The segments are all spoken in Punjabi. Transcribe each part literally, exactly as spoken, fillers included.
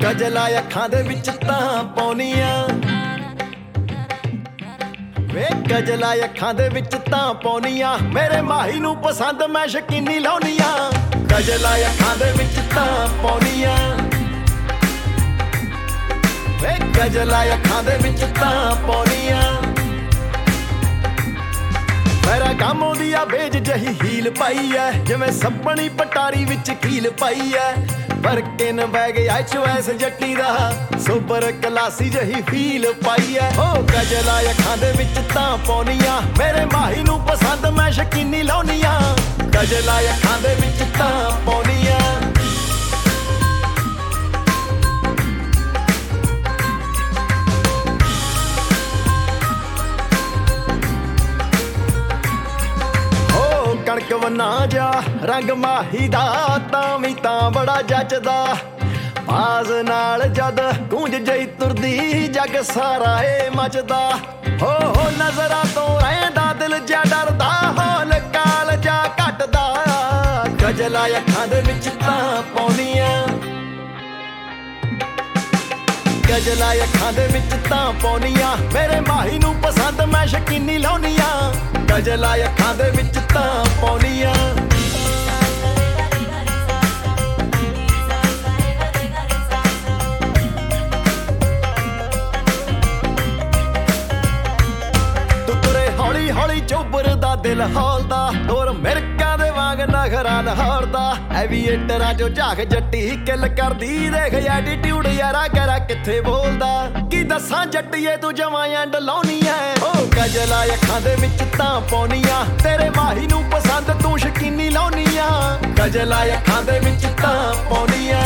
ਗਜਲਾ ਅੱਖਾਂ ਦੇ ਵਿੱਚ ਤਾਂ ਪਾਉਣੀਆਂ ਵੇ ਗਜਲਾ ਅੱਖਾਂ ਦੇ ਵਿੱਚ ਤਾਂ ਪਾਉਣੀਆਂ ਮੇਰੇ ਮਾਹੀ ਨੂੰ ਪਸੰਦ ਮੈਂ ਸ਼ਕੀਨੀ ਲਾਉਣੀਆਂ ਗਜਲਾ ਅੱਖਾਂ ਦੇ ਵਿੱਚ ਤਾਂ ਪਾਉਣੀਆਂ ਵੇ ਗਜਲਾ ਅੱਖਾਂ ਦੇ ਵਿੱਚ ਤਾਂ ਪਾਉਣੀਆਂ ਮੇਰਾ ਕੰਮ ਉਹਦੀ ਆ ਬੇਜ ਜਹੀ ਹੀਲ ਪਾਈ ਐ ਜਿਵੇਂ ਸੱਪਣੀ ਪਟਾਰੀ ਵਿੱਚ ਕੀਲ ਪਾਈ ਐ Birkin bag H O S ਜੱਟੀ ਦਾ ਸੁਪਰ ਕਲਾਸੀ ਜਹੀ ਫੀਲ ਪਾਈ ਐ ਓ ਗਜਲਾ ਅੱਖਾਂ ਦੇ ਵਿੱਚ ਤਾਂ ਪਾਉਣੀਆਂ ਮੇਰੇ ਮਾਹੀ ਨੂੰ ਪਸੰਦ ਮੈਂ ਸ਼ਕੀਨੀ ਲਾਉਣੀਆਂ ਗਜਲਾ ਅੱਖਾਂ ਦੇ ਵਿੱਚ ਤਾਂ ਪਾਉਣੀਆਂ ਕਣਕ ਵਨਾ ਜਾ ਰੰਗ ਮਾਹੀ ਦਾ ਤਾਂ ਵੀ ਤਾਂ ਬੜਾ ਜੱਚਦਾ ਬਾਜ਼ ਨਾਲ ਜਦ ਗੂੰਜ ਜਈ ਤੁਰਦੀ ਜੱਗ ਸਾਰਾ ਏ ਮਚਦਾ ਹੋ ਹੋ ਨਜ਼ਰਾਂ ਤੋਂ ਰਹਿੰਦਾ ਦਿਲ ਜਾ ਡਰਦਾ ਹੌਲ ਕਾਲ ਜਾ ਘਟਦਾ ਗਜਲਾ ਅੱਖਾਂ ਦੇ ਵਿੱਚ ਤਾਂ ਪਾਉਣੀਆਂ ਗਜਲਾ ਅੱਖਾਂ ਦੇ ਵਿੱਚ ਤਾਂ ਪਾਉਣੀਆਂ ਮੇਰੇ ਮਾਹੀ ਨੂੰ ਪਸੰਦ ਮੈਂ ਸ਼ਕੀਨੀ ਲਾਉਣੀਆਂ ਗਜਲਾ ਅੱਖਾਂ ਦੇ ਵਿੱਚ ਤਾਂ ਪਾਉਣੀਆਂ ਤੂੰ ਤੁਰੇ ਹੌਲੀ ਹੌਲੀ ਚੋਬਰ ਦਾ ਦਿਲ ਹੌਲਦਾ ਹੋਰ ਮਿਰਕਾਂ ਦੇ ਵਾਂਗ ਨਖਰਾ ਲਹੌਰਦਾ ਐਵੀਏਟਰਾਂ ਚੋਂ ਝਾਕ ਜੱਟੀ ਕਿੱਲ ਕਰਦੀ ਦੇਖ ਐਟੀਟਿਊਡ ਯਾਰਾ ਕਰਾ ਕਿੱਥੇ ਬੋਲਦਾ ਕੀ ਦੱਸਾਂ ਜੱਟੀਏ ਤੂੰ ਜਮਾਂ ਐਂਡ ਲਾਉਣੀ ਐ ਓ ਗਜਲਾ ਅੱਖਾਂ ਦੇ ਵਿੱਚ ਤਾਂ ਪਾਉਣੀਆਂ ਤੇਰੇ ਮਾਹੀ ਨੂੰ ਪਸੰਦ ਤੂੰ ਸ਼ਕੀਨੀ ਲਾਉਣੀਆਂ ਗਜਲਾ ਅੱਖਾਂ ਦੇ ਵਿੱਚ ਤਾਂ ਪਾਉਣੀਆਂ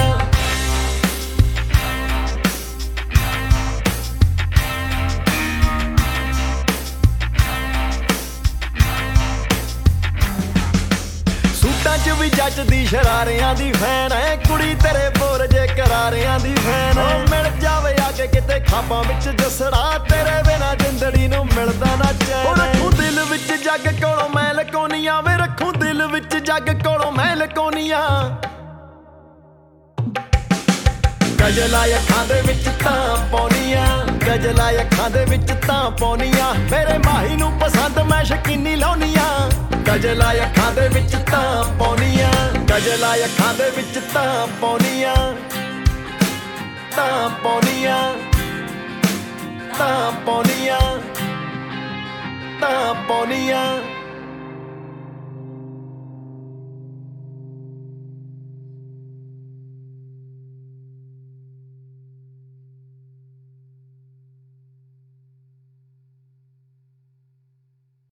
ਚ ਵੀ ਜੱਜਦੀ ਸ਼ਰਾਰਿਆਂ ਦੀ ਫੈਨ ਐ ਕੁੜੀ ਤੇਰੇ ਬੋਰ ਜੇ ਕਰਾਰਿਆਂ ਦੀ ਫੈਨ ਓ ਮਿਲ ਜਾਵੇ ਆ ਕੇ ਕਿਤੇ ਖਾਬਾਂ ਵਿੱਚ ਜਸੜਾ ਤੇਰੇ ਬਿਨਾ ਜਿੰਦੜੀ ਨੂੰ ਮਿਲਦਾ ਨਾ ਚੈਨ ਓ ਰੱਖੂ ਦਿਲ ਵਿੱਚ ਜੱਗ ਕੋਲੋਂ ਮੈਂ ਲਕੋਨੀਆਂ ਵੇ ਰੱਖੂ ਦਿਲ ਵਿੱਚ ਜੱਗ ਕੋਲੋਂ ਮੈਂ ਲਕੋਨੀਆਂ ਗਜਲਾ ਅੱਖਾਂ ਦੇ ਵਿੱਚ ਤਾਂ ਪਾਉਣੀਆਂ ਗਜਲਾ ਅੱਖਾਂ ਦੇ ਵਿੱਚ ਤਾਂ ਪਾਉਣੀਆਂ ਮੇਰੇ ਮਾਹੀ ਨੂੰ ਪਸੰਦ ਮੈਂ ਸ਼ਕੀਨੀ ਲਾਉਣੀਆਂ ਗਜਲਾ ਅੱਖਾਂ ਦੇ ਵਿੱਚ ਤਾਂ ਪਾਉਣੀਆਂ ਗਜਲਾ ਅੱਖਾਂ ਦੇ ਵਿੱਚ ਤਾਂ ਪਾਉਣੀਆਂ ਤਾਂ ਪਾਉਣੀਆਂ ਤਾਂ ਪਾਉਣੀਆਂ ਤਾਂ ਪਾਉਣੀਆਂ